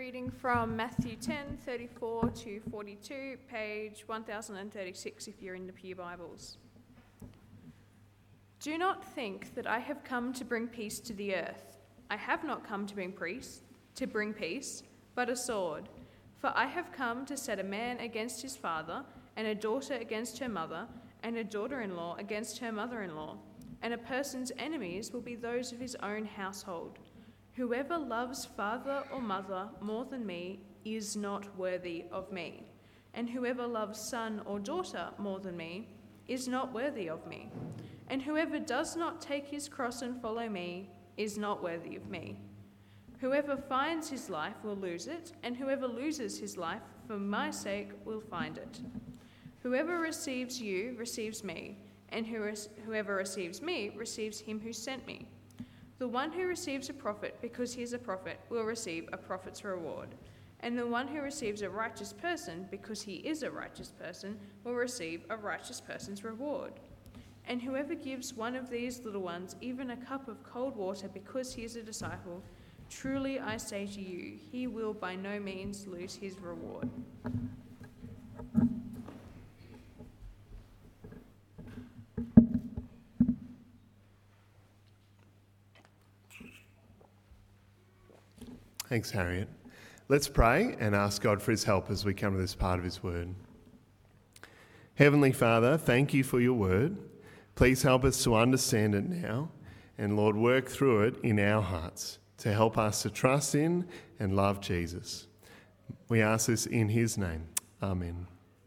Reading from Matthew 10:34 to 42, page 1036 if you're in the Pew Bibles. Do not think that I have come to bring peace to the earth. I have not come to bring peace, but a sword. For I have come to set a man against his father, and a daughter against her mother, and a daughter-in-law against her mother-in-law. And a person's enemies will be those of his own household. Whoever loves father or mother more than me is not worthy of me, and whoever loves son or daughter more than me is not worthy of me, and whoever does not take his cross and follow me is not worthy of me. Whoever finds his life will lose it, and whoever loses his life for my sake will find it. Whoever receives you receives me, and whoever receives me receives him who sent me. The one who receives a prophet because he is a prophet will receive a prophet's reward, and the one who receives a righteous person because he is a righteous person will receive a righteous person's reward. And whoever gives one of these little ones even a cup of cold water because he is a disciple, truly I say to you, he will by no means lose his reward. Thanks, Harriet. Let's pray and ask God for his help as we come to this part of his word. Heavenly Father, thank you for your word. Please help us to understand it now, and Lord, work through it in our hearts to help us to trust in and love Jesus. We ask this in his name. Amen.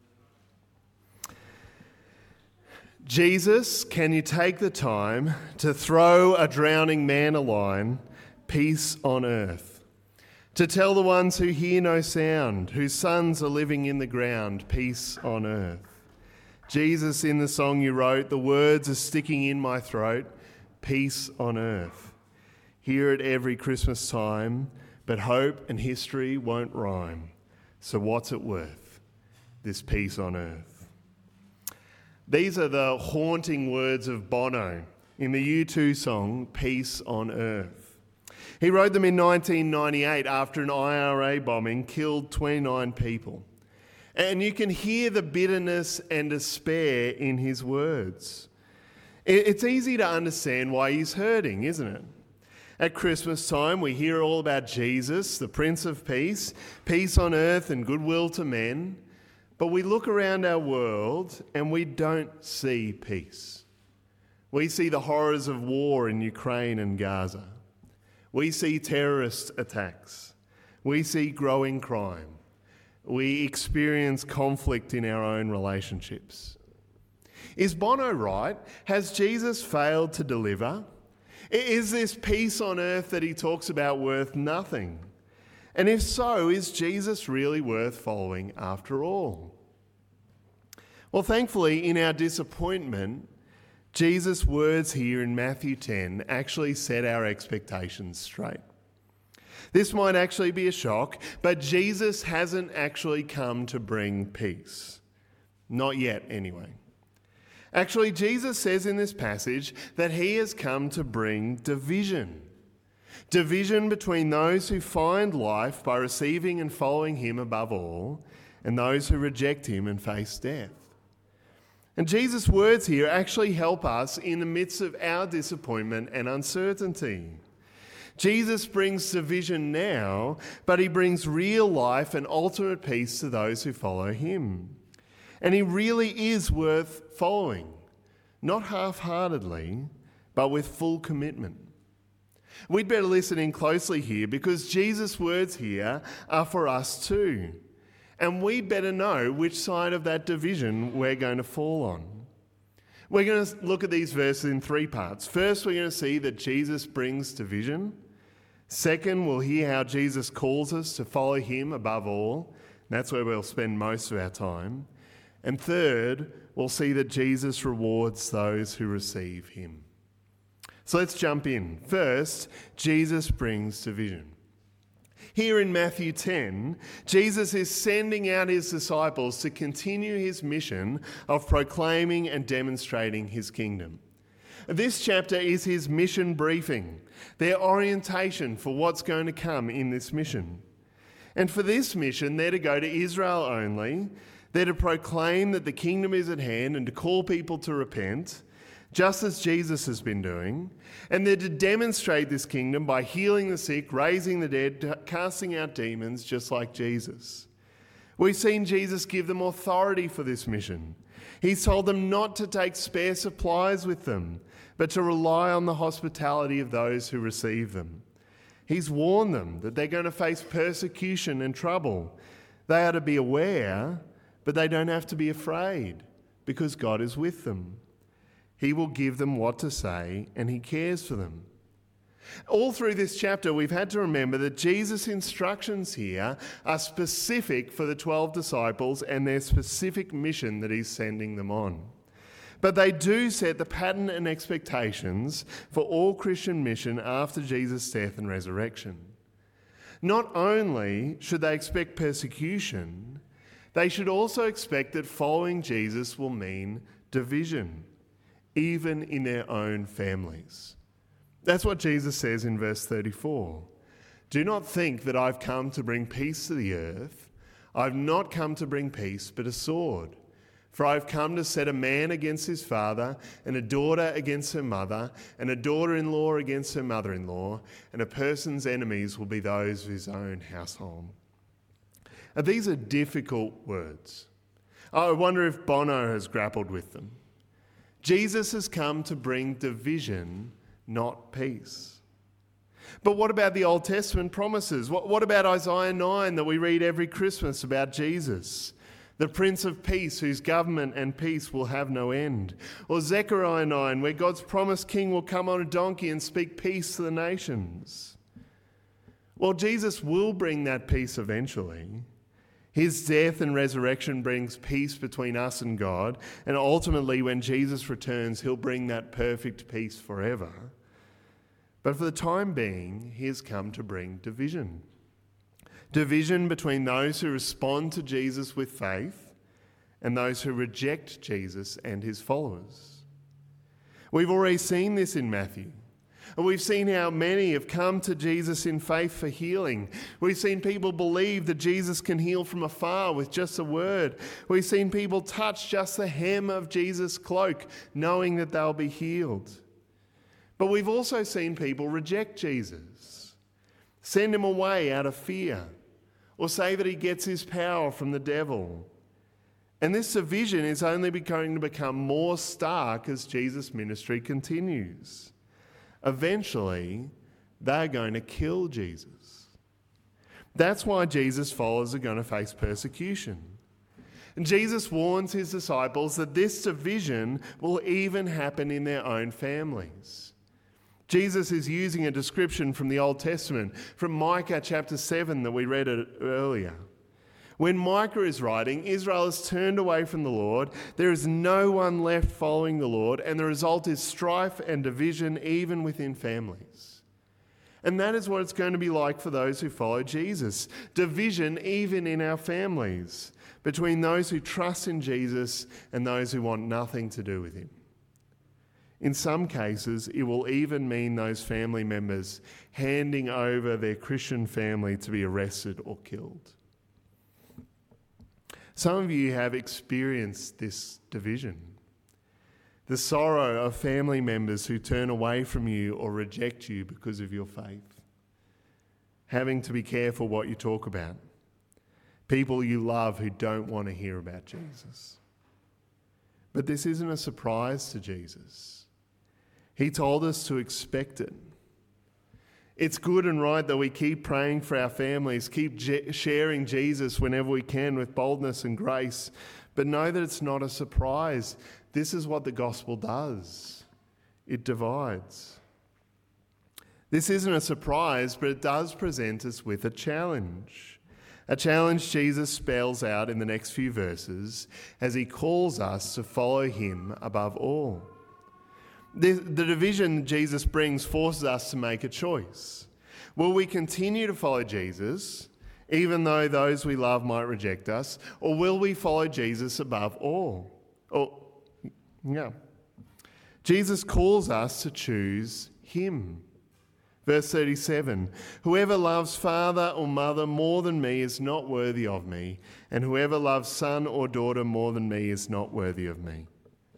Jesus, can you take the time to throw a drowning man a line, peace on earth? To tell the ones who hear no sound, whose sons are living in the ground, peace on earth. Jesus, in the song you wrote, the words are sticking in my throat, peace on earth. Hear it every Christmas time, but hope and history won't rhyme. So what's it worth, this peace on earth? These are the haunting words of Bono in the U2 song, Peace on Earth. He wrote them in 1998 after an IRA bombing killed 29 people. And you can hear the bitterness and despair in his words. It's easy to understand why he's hurting, isn't it? At Christmas time, we hear all about Jesus, the Prince of Peace, peace on earth and goodwill to men. But we look around our world and we don't see peace. We see the horrors of war in Ukraine and Gaza. We see terrorist attacks. We see growing crime. We experience conflict in our own relationships. Is Bono right? Has Jesus failed to deliver? Is this peace on earth that he talks about worth nothing? And if so, is Jesus really worth following after all? Well, thankfully, in our disappointment, Jesus' words here in Matthew 10 actually set our expectations straight. This might actually be a shock, but Jesus hasn't actually come to bring peace. Not yet, anyway. Actually, Jesus says in this passage that he has come to bring division. Division between those who find life by receiving and following him above all, and those who reject him and face death. And Jesus' words here actually help us in the midst of our disappointment and uncertainty. Jesus brings division now, but he brings real life and ultimate peace to those who follow him. And he really is worth following, not half-heartedly, but with full commitment. We'd better listen in closely here because Jesus' words here are for us too. And we better know which side of that division we're going to fall on. We're going to look at these verses in three parts. First, we're going to see that Jesus brings division. Second, we'll hear how Jesus calls us to follow him above all. That's where we'll spend most of our time. And third, we'll see that Jesus rewards those who receive him. So let's jump in. First, Jesus brings division. Here in Matthew 10, Jesus is sending out his disciples to continue his mission of proclaiming and demonstrating his kingdom. This chapter is his mission briefing, their orientation for what's going to come in this mission. And for this mission, they're to go to Israel only. They're to proclaim that the kingdom is at hand and to call people to repent, just as Jesus has been doing. And they're to demonstrate this kingdom by healing the sick, raising the dead, casting out demons, just like Jesus. We've seen Jesus give them authority for this mission. He's told them not to take spare supplies with them, but to rely on the hospitality of those who receive them. He's warned them that they're going to face persecution and trouble. They are to be aware, but they don't have to be afraid, because God is with them. He will give them what to say, and he cares for them. All through this chapter, we've had to remember that Jesus' instructions here are specific for the 12 disciples and their specific mission that he's sending them on. But they do set the pattern and expectations for all Christian mission after Jesus' death and resurrection. Not only should they expect persecution, they should also expect that following Jesus will mean division, even in their own families. That's what Jesus says in verse 34. Do not think that I've come to bring peace to the earth. I've not come to bring peace, but a sword. For I've come to set a man against his father, and a daughter against her mother, and a daughter-in-law against her mother-in-law, and a person's enemies will be those of his own household. Now, these are difficult words. I wonder if Bono has grappled with them. Jesus has come to bring division, not peace. But what about the Old Testament promises? What about Isaiah 9 that we read every Christmas about Jesus? The Prince of Peace, whose government and peace will have no end. Or Zechariah 9, where God's promised king will come on a donkey and speak peace to the nations. Well, Jesus will bring that peace eventually. His death and resurrection brings peace between us and God, and ultimately when Jesus returns, he'll bring that perfect peace forever. But for the time being, he has come to bring division. Division between those who respond to Jesus with faith and those who reject Jesus and his followers. We've already seen this in Matthew. And we've seen how many have come to Jesus in faith for healing. We've seen people believe that Jesus can heal from afar with just a word. We've seen people touch just the hem of Jesus' cloak, knowing that they'll be healed. But we've also seen people reject Jesus, send him away out of fear, or say that he gets his power from the devil. And this division is only going to become more stark as Jesus' ministry continues. Eventually, they're going to kill Jesus. That's why Jesus' followers are going to face persecution. And Jesus warns his disciples that this division will even happen in their own families. Jesus is using a description from the Old Testament, from Micah chapter 7 that we read earlier. When Micah is writing, Israel has turned away from the Lord. There is no one left following the Lord, and the result is strife and division even within families. And that is what it's going to be like for those who follow Jesus. Division even in our families, between those who trust in Jesus and those who want nothing to do with him. In some cases, it will even mean those family members handing over their Christian family to be arrested or killed. Some of you have experienced this division. The sorrow of family members who turn away from you or reject you because of your faith. Having to be careful what you talk about. People you love who don't want to hear about Jesus. But this isn't a surprise to Jesus. He told us to expect it. It's good and right that we keep praying for our families, keep sharing Jesus whenever we can with boldness and grace, but know that it's not a surprise. This is what the gospel does. It divides. This isn't a surprise, but it does present us with a challenge. A challenge Jesus spells out in the next few verses as he calls us to follow him above all. The division Jesus brings forces us to make a choice. Will we continue to follow Jesus, even though those we love might reject us, or will we follow Jesus above all? Jesus calls us to choose him, Verse 37, whoever loves father or mother more than me is not worthy of me, and whoever loves son or daughter more than me is not worthy of me.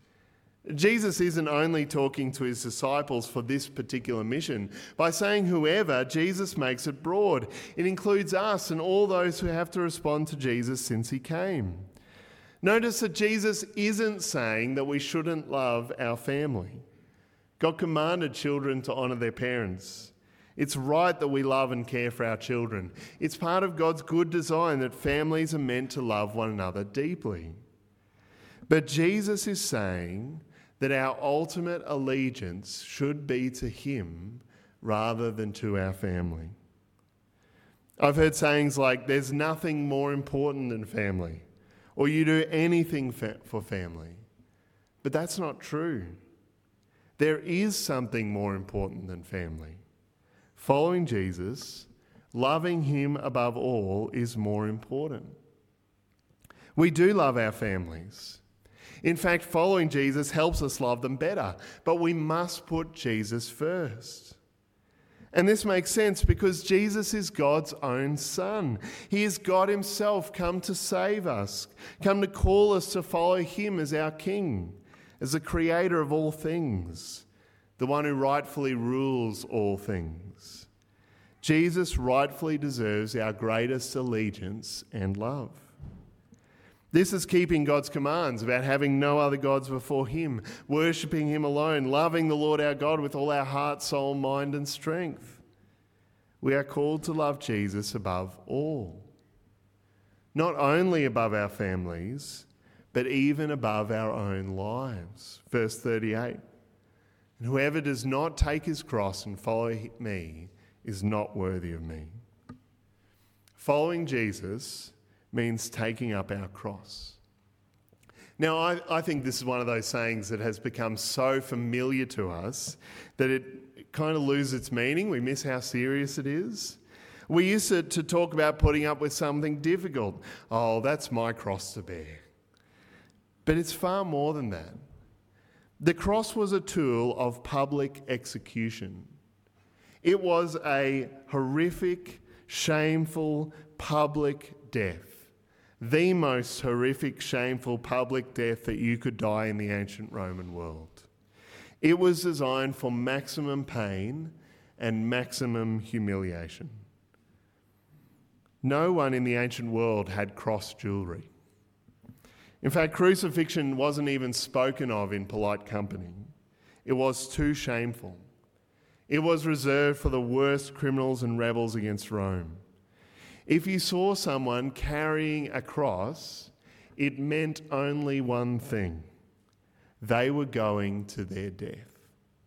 Jesus isn't only talking to his disciples for this particular mission. By saying whoever, Jesus makes it broad. It includes us and all those who have to respond to Jesus since he came. Notice that Jesus isn't saying that we shouldn't love our family. God commanded children to honour their parents. It's right that we love and care for our children. It's part of God's good design that families are meant to love one another deeply. But Jesus is saying that our ultimate allegiance should be to him rather than to our family. I've heard sayings like, there's nothing more important than family, or you do anything for family. But that's not true. There is something more important than family. Following Jesus, loving him above all, is more important. We do love our families. In fact, following Jesus helps us love them better, but we must put Jesus first. And this makes sense because Jesus is God's own Son. He is God himself come to save us, come to call us to follow him as our King, as the creator of all things, the one who rightfully rules all things. Jesus rightfully deserves our greatest allegiance and love. This is keeping God's commands about having no other gods before him, worshipping him alone, loving the Lord our God with all our heart, soul, mind and strength. We are called to love Jesus above all. Not only above our families, but even above our own lives. Verse 38, and whoever does not take his cross and follow me is not worthy of me. Following Jesus means taking up our cross. Now, I think this is one of those sayings that has become so familiar to us that it kind of loses its meaning. We miss how serious it is. We used to talk about putting up with something difficult. Oh, that's my cross to bear. But it's far more than that. The cross was a tool of public execution. It was a horrific, shameful, public death. The most horrific, shameful public death that you could die in the ancient Roman world. It was designed for maximum pain and maximum humiliation. No one in the ancient world had cross jewellery. In fact, crucifixion wasn't even spoken of in polite company. It was too shameful. It was reserved for the worst criminals and rebels against Rome. If you saw someone carrying a cross, it meant only one thing. They were going to their death.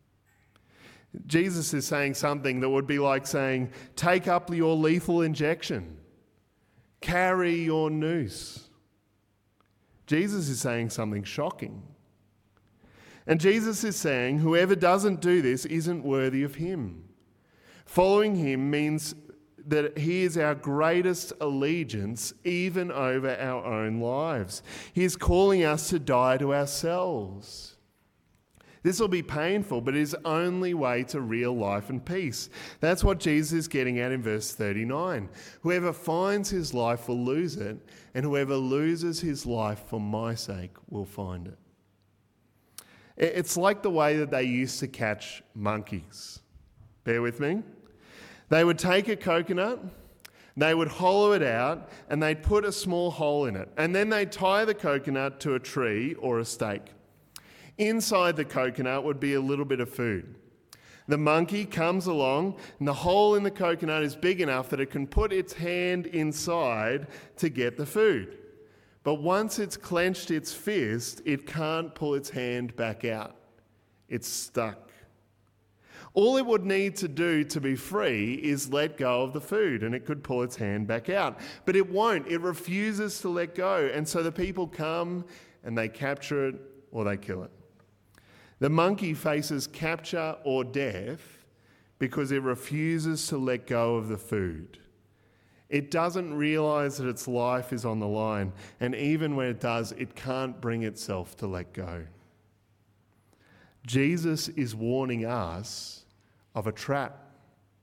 Jesus is saying something that would be like saying, take up your lethal injection. Carry your noose. Jesus is saying something shocking. And Jesus is saying, whoever doesn't do this isn't worthy of him. Following him means that he is our greatest allegiance even over our own lives. He is calling us to die to ourselves. This will be painful, but it is the only way to real life and peace. That's what Jesus is getting at in verse 39. Whoever finds his life will lose it, and whoever loses his life for my sake will find it. It's like the way that they used to catch monkeys. Bear with me. They would take a coconut, they would hollow it out, and they'd put a small hole in it. And then they'd tie the coconut to a tree or a stake. Inside the coconut would be a little bit of food. The monkey comes along, and the hole in the coconut is big enough that it can put its hand inside to get the food. But once it's clenched its fist, it can't pull its hand back out. It's stuck. All it would need to do to be free is let go of the food, and it could pull its hand back out. But it won't. It refuses to let go. And so the people come and they capture it or they kill it. The monkey faces capture or death because it refuses to let go of the food. It doesn't realise that its life is on the line, and even when it does, it can't bring itself to let go. Jesus is warning us of a trap.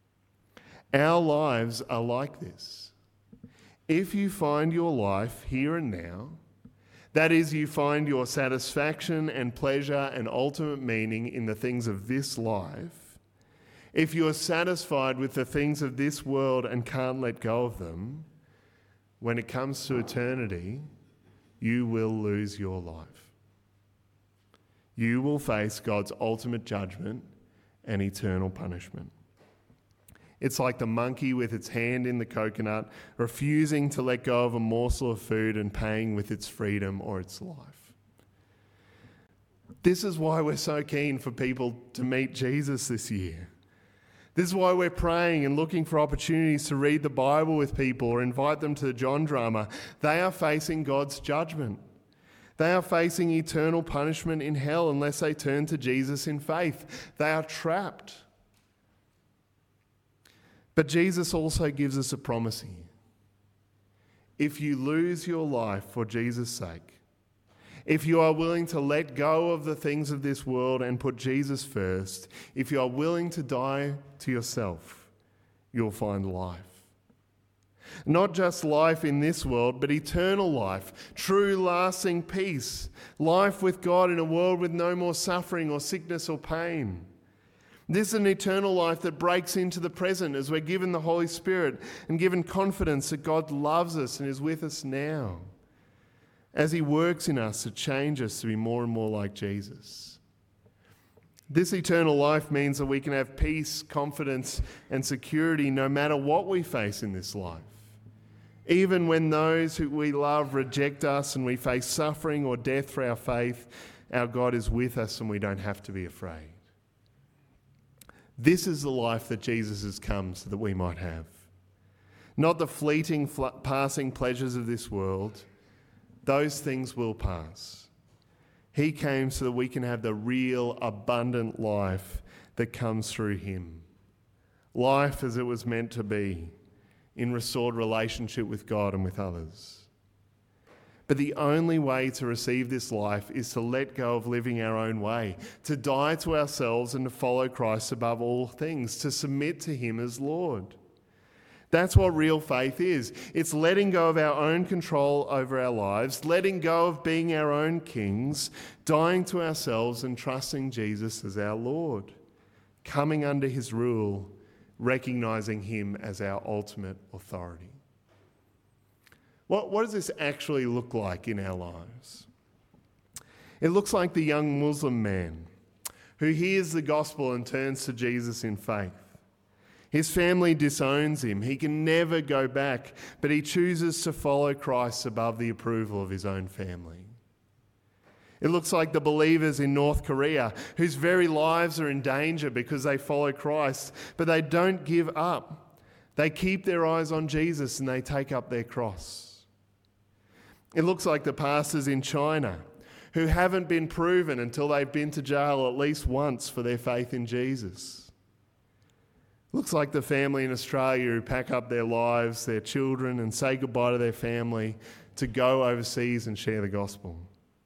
Our lives are like this. If you find your life here and now, that is, you find your satisfaction and pleasure and ultimate meaning in the things of this life, if you are satisfied with the things of this world and can't let go of them, when it comes to eternity, you will lose your life. You will face God's ultimate judgment and eternal punishment. It's like the monkey with its hand in the coconut, refusing to let go of a morsel of food and paying with its freedom or its life. This is why we're so keen for people to meet Jesus this year. This is why we're praying and looking for opportunities to read the Bible with people or invite them to the John drama. They are facing God's judgment. They are facing eternal punishment in hell unless they turn to Jesus in faith. They are trapped. But Jesus also gives us a promise here. If you lose your life for Jesus' sake, if you are willing to let go of the things of this world and put Jesus first, if you are willing to die to yourself, you'll find life. Not just life in this world, but eternal life, true lasting peace, life with God in a world with no more suffering or sickness or pain. This is an eternal life that breaks into the present as we're given the Holy Spirit and given confidence that God loves us and is with us now, as he works in us to change us to be more and more like Jesus. This eternal life means that we can have peace, confidence, and security no matter what we face in this life. Even when those who we love reject us and we face suffering or death for our faith, our God is with us and we don't have to be afraid. This is the life that Jesus has come so that we might have. Not the fleeting, passing pleasures of this world. Those things will pass. He came so that we can have the real, abundant life that comes through him. Life as it was meant to be, in restored relationship with God and with others. But the only way to receive this life is to let go of living our own way, to die to ourselves and to follow Christ above all things, to submit to him as Lord. That's what real faith is. It's letting go of our own control over our lives, letting go of being our own kings, dying to ourselves and trusting Jesus as our Lord, coming under his rule, recognizing him as our ultimate authority. What does this actually look like in our lives? It looks like the young Muslim man who hears the gospel and turns to Jesus in faith. His family disowns him. He can never go back, but he chooses to follow Christ above the approval of his own family. It looks like the believers in North Korea whose very lives are in danger because they follow Christ, but they don't give up. They keep their eyes on Jesus and they take up their cross. It looks like the pastors in China who haven't been proven until they've been to jail at least once for their faith in Jesus. It looks like the family in Australia who pack up their lives, their children, and say goodbye to their family to go overseas and share the gospel.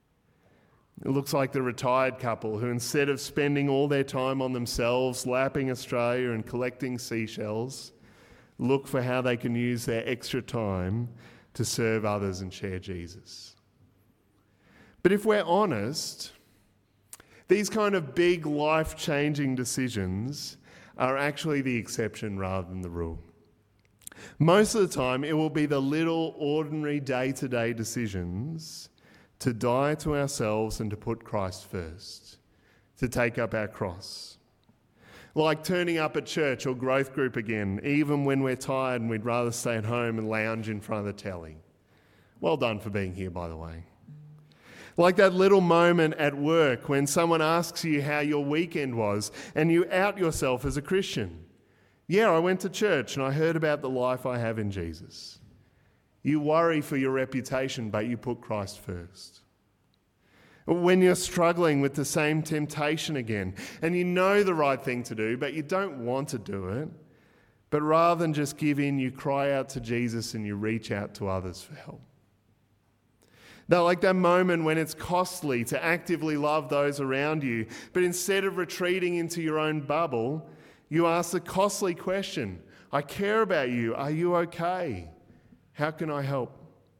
It looks like the retired couple who, instead of spending all their time on themselves, lapping Australia and collecting seashells, look for how they can use their extra time to serve others and share Jesus. But if we're honest, these kind of big life-changing decisions are actually the exception rather than the rule. Most of the time, it will be the little ordinary day-to-day decisions to die to ourselves and to put Christ first, to take up our cross. Like turning up at church or growth group again, even when we're tired and we'd rather stay at home and lounge in front of the telly. Well done for being here, by the way. Like that little moment at work when someone asks you how your weekend was and you out yourself as a Christian. Yeah, I went to church and I heard about the life I have in Jesus. You worry for your reputation, but you put Christ first. When you're struggling with the same temptation again and you know the right thing to do, but you don't want to do it, but rather than just give in, you cry out to Jesus and you reach out to others for help. Now, like that moment when it's costly to actively love those around you, but instead of retreating into your own bubble, you ask the costly question, I care about you. Are you okay? How can I help?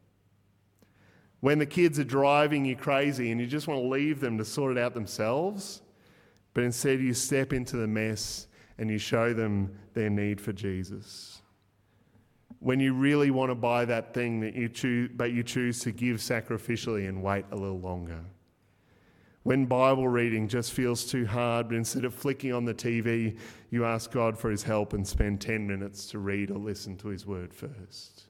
When the kids are driving you crazy and you just want to leave them to sort it out themselves, but instead you step into the mess and you show them their need for Jesus. When you really want to buy that thing that you choose to give sacrificially and wait a little longer. When Bible reading just feels too hard, but instead of flicking on the TV, you ask God for his help and spend 10 minutes to read or listen to his word first.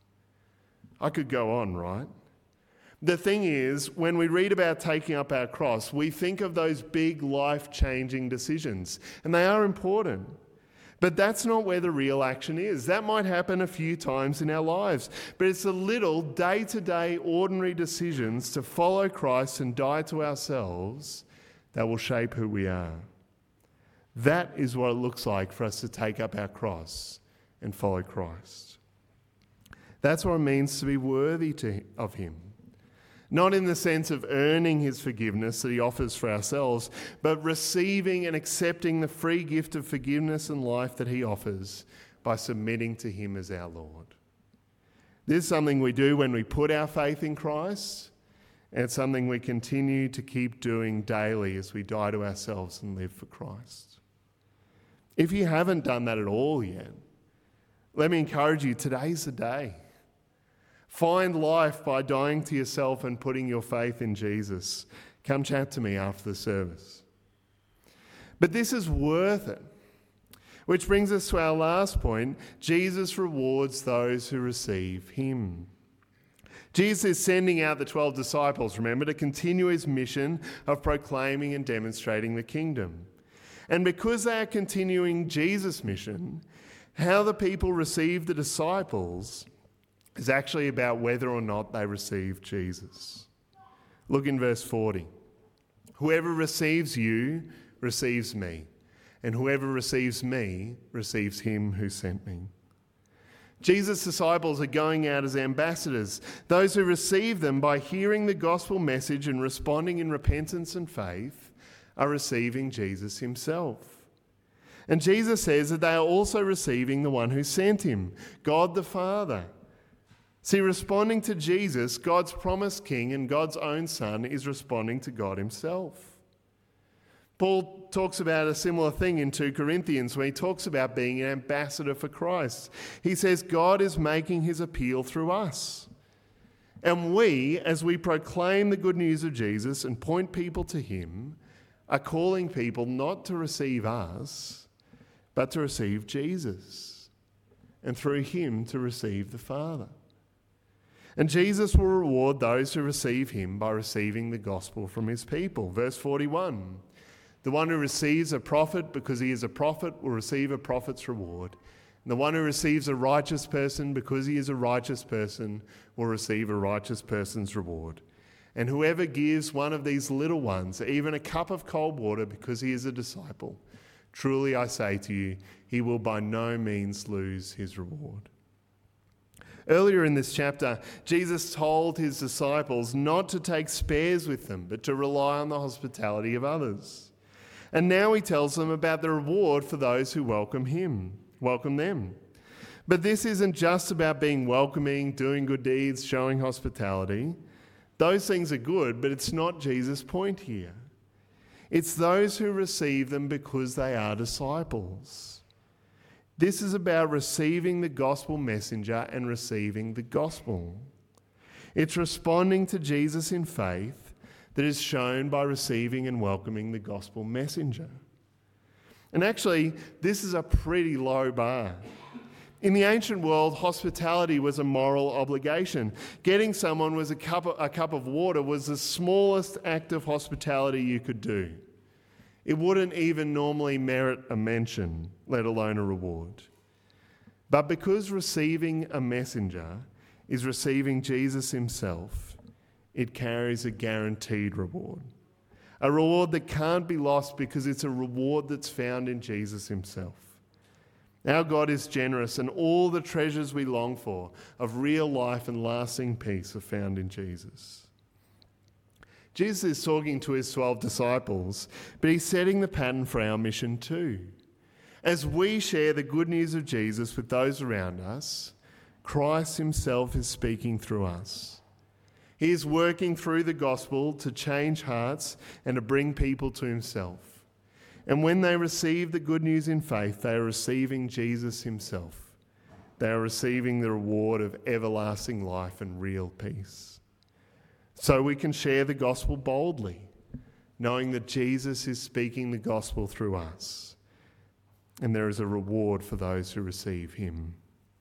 I could go on, right? The thing is, when we read about taking up our cross, we think of those big life-changing decisions, and they are important. But that's not where the real action is. That might happen a few times in our lives, but it's the little day-to-day ordinary decisions to follow Christ and die to ourselves that will shape who we are. That is what it looks like for us to take up our cross and follow Christ. That's what it means to be worthy of him. Not in the sense of earning his forgiveness that he offers for ourselves, but receiving and accepting the free gift of forgiveness and life that he offers by submitting to him as our Lord. This is something we do when we put our faith in Christ, and it's something we continue to keep doing daily as we die to ourselves and live for Christ. If you haven't done that at all yet, let me encourage you, today's the day. Find life by dying to yourself and putting your faith in Jesus. Come chat to me after the service. But this is worth it. Which brings us to our last point. Jesus rewards those who receive him. Jesus is sending out the 12 disciples, remember, to continue his mission of proclaiming and demonstrating the kingdom. And because they are continuing Jesus' mission, how the people receive the disciples is actually about whether or not they receive Jesus. Look in verse 40. Whoever receives you receives me, and whoever receives me receives him who sent me. Jesus' disciples are going out as ambassadors. Those who receive them by hearing the gospel message and responding in repentance and faith are receiving Jesus himself. And Jesus says that they are also receiving the one who sent him, God the Father. See, responding to Jesus, God's promised king and God's own son, is responding to God himself. Paul talks about a similar thing in 2 Corinthians when he talks about being an ambassador for Christ. He says God is making his appeal through us. And we, as we proclaim the good news of Jesus and point people to him, are calling people not to receive us, but to receive Jesus, and through him to receive the Father. And Jesus will reward those who receive him by receiving the gospel from his people. Verse 41, the one who receives a prophet because he is a prophet will receive a prophet's reward. And the one who receives a righteous person because he is a righteous person will receive a righteous person's reward. And whoever gives one of these little ones even a cup of cold water because he is a disciple, truly I say to you, he will by no means lose his reward. Earlier in this chapter, Jesus told his disciples not to take spares with them, but to rely on the hospitality of others. And now he tells them about the reward for those who welcome them. But this isn't just about being welcoming, doing good deeds, showing hospitality. Those things are good, but it's not Jesus' point here. It's those who receive them because they are disciples. This is about receiving the gospel messenger and receiving the gospel. It's responding to Jesus in faith that is shown by receiving and welcoming the gospel messenger. And actually, this is a pretty low bar. In the ancient world, hospitality was a moral obligation. Getting someone a cup of water was the smallest act of hospitality you could do. It wouldn't even normally merit a mention, let alone a reward. But because receiving a messenger is receiving Jesus himself, it carries a guaranteed reward. A reward that can't be lost because it's a reward that's found in Jesus himself. Our God is generous, and all the treasures we long for of real life and lasting peace are found in Jesus. Jesus is talking to his 12 disciples, but he's setting the pattern for our mission too. As we share the good news of Jesus with those around us, Christ himself is speaking through us. He is working through the gospel to change hearts and to bring people to himself. And when they receive the good news in faith, they are receiving Jesus himself. They are receiving the reward of everlasting life and real peace. So we can share the gospel boldly, knowing that Jesus is speaking the gospel through us. And there is a reward for those who receive him.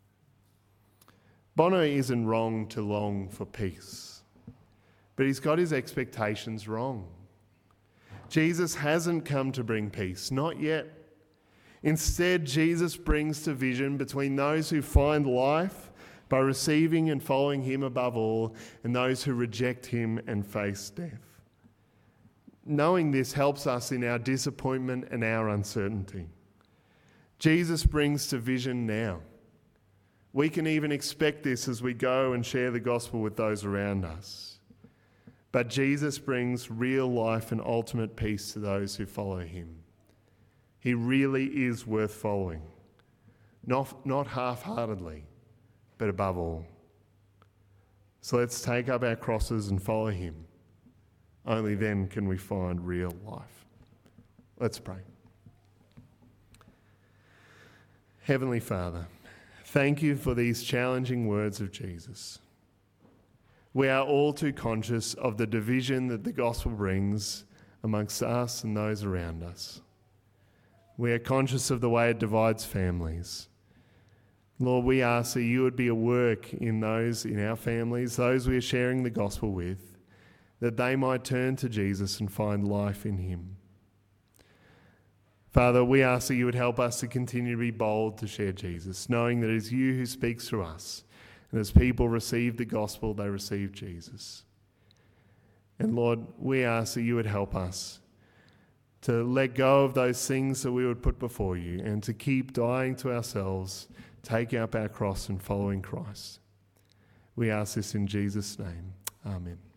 Bono isn't wrong to long for peace, but he's got his expectations wrong. Jesus hasn't come to bring peace, not yet. Instead, Jesus brings division between those who find life by receiving and following him above all, and those who reject him and face death. Knowing this helps us in our disappointment and our uncertainty. Jesus brings division now. We can even expect this as we go and share the gospel with those around us. But Jesus brings real life and ultimate peace to those who follow him. He really is worth following, not half-heartedly, but above all. So let's take up our crosses and follow him. Only then can we find real life. Let's pray. Heavenly Father, thank you for these challenging words of Jesus. We are all too conscious of the division that the gospel brings amongst us and those around us. We are conscious of the way it divides families. Lord, we ask that you would be at work in those in our families, those we are sharing the gospel with, that they might turn to Jesus and find life in him. Father, we ask that you would help us to continue to be bold to share Jesus, knowing that it is you who speaks through us. And as people receive the gospel, they receive Jesus. And Lord, we ask that you would help us to let go of those things that we would put before you and to keep dying to ourselves, taking up our cross and following Christ. We ask this in Jesus' name. Amen.